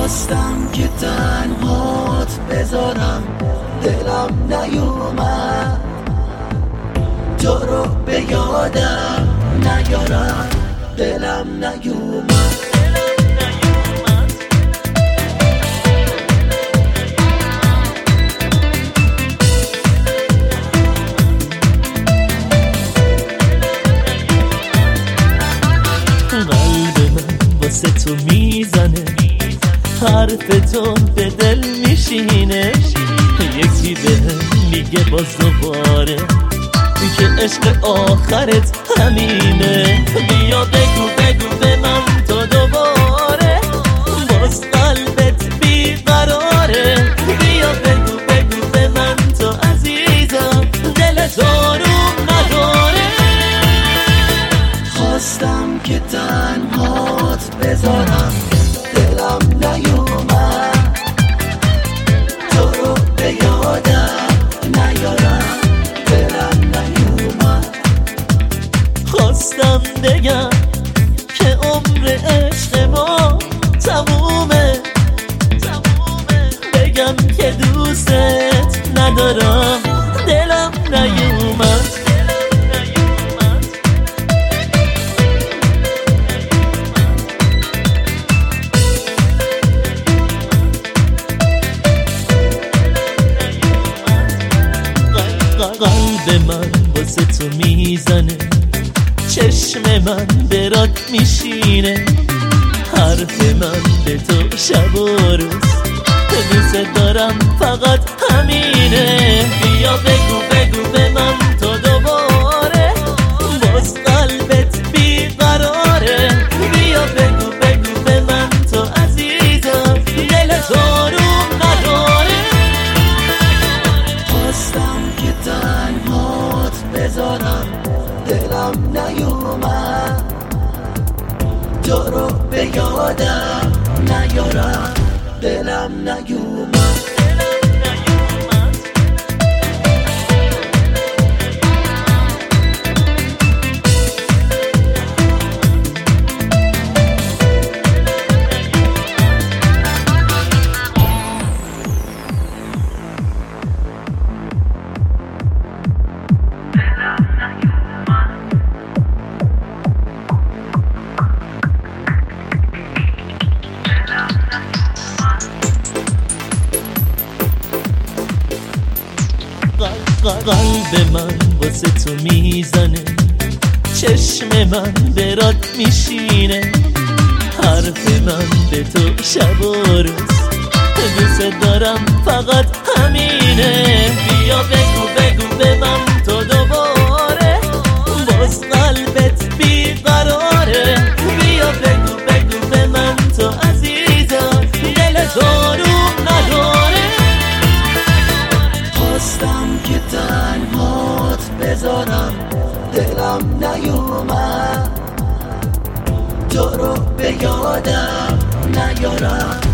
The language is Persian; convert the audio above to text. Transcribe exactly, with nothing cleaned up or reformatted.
خواستم که تنهات بذارم، دلم نیومد تو رو به یادم نیارم، دلم نیومد. قلب من واسه تو میزنه، حرف تو به دل میشینه، یکی بهم میگه باز دوباره که عشق آخرت همینه. بیا بگو بگو به من تو دوباره، باز قلبت بیقراره. بیا بگو بگو به من تو عزیزم، دلت آروم نداره. خواستم که تنهات بذارم، دلم نیومد تو رو به یادم نیارم، دلم نیومد. خواستم بگم که عمر عشق ما تمومه، بگم که دوستت ندارم، دلم نیومد. قلب من واسه تو میزنه، چشم من برات میشینه، حرف من به تو شب و روز دوست دارم فقط همینه. بیا بگو بگو به من تو دوباره، باز قلبت بیقراره. بیا بگو بگو به من تو عزیزم، دلت آروم نداره. خواستم که تنهات بذارم، دلم نیومد تو رو به یادم نیارم، دلم نیومد. قلب من واسه تو میزنه، چشم من برات میشینه، حرف من به تو شب و روز دوست دارم فقط همینه. بیا بگو بگو به من تو دوباره، باز قلبت بیقراره. بیا بگو بگو به من تو عزیزم، دلت آروم نداره. خواستم که تنهات بذارم، دلم نیومد تو رو به یادم نیارم،